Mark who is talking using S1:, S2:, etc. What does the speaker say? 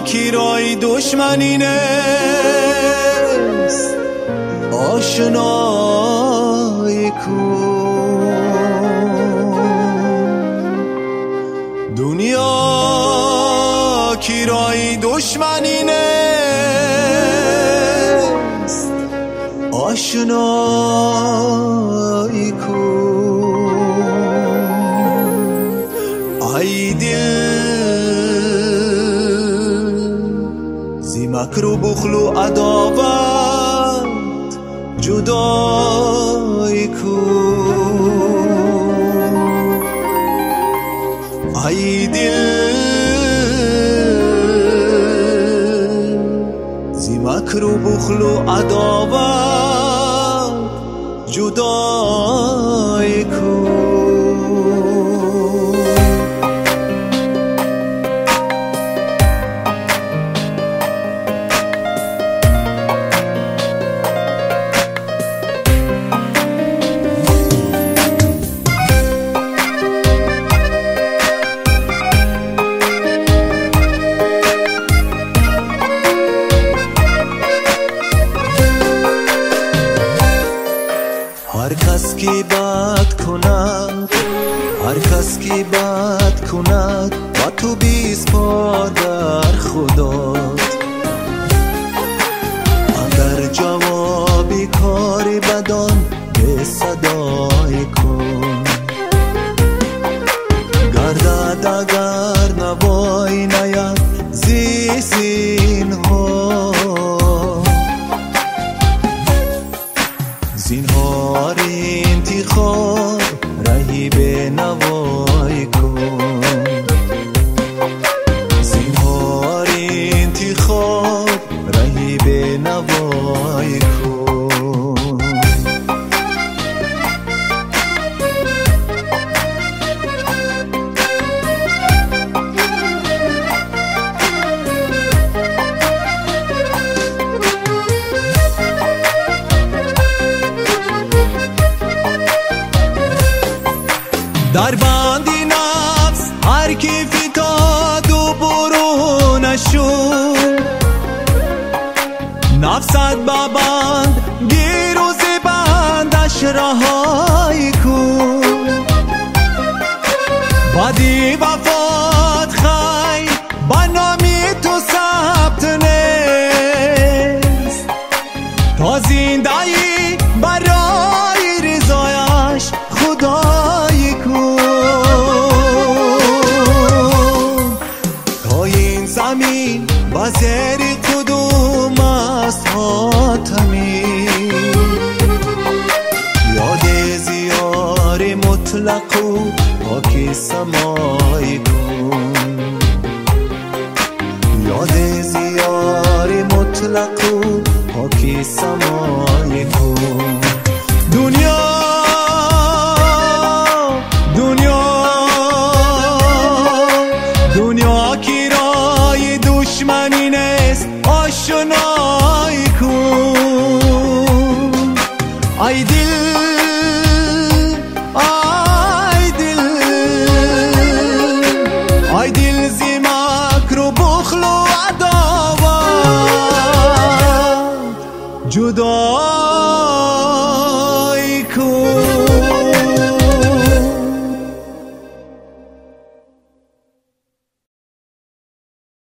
S1: کی دشمنی نیست آشنایی کن. دنیا کی دشمنی نیست آشنایی کن. ای دل زی مکر و بخل و عداوت جدایی کن. ای دل زی مکر و بخل و عداوت جدایی کن. هر کس کی بد کند هر کس کی بد کند و تو بیسپار در خدات. اگر جوابی کاری بدان به صدای کن. گردد اگر نوای نید زینها زینهار انتخاب رهی به نوای کن. زینهار انتخاب رهی به نوای کن. در بندی نفس هر کی فتاد و برو نشد. نفست ببند گیر و زبندش رهایی کن. بدی وفات خیر به نامی تو ثبت نیست. تا زندگی برای رضایش خدای کن. تا این زمین با زیر قدوم است حاتمی. یاد زیار مطلق و پاک سمای کن. یاد زیار مطلق و پاک سمای کن. دنیا کی دشمنی نیست آشنایی کن. ای دل ای دل ای دل زی مکر و بخل و عداوت جدا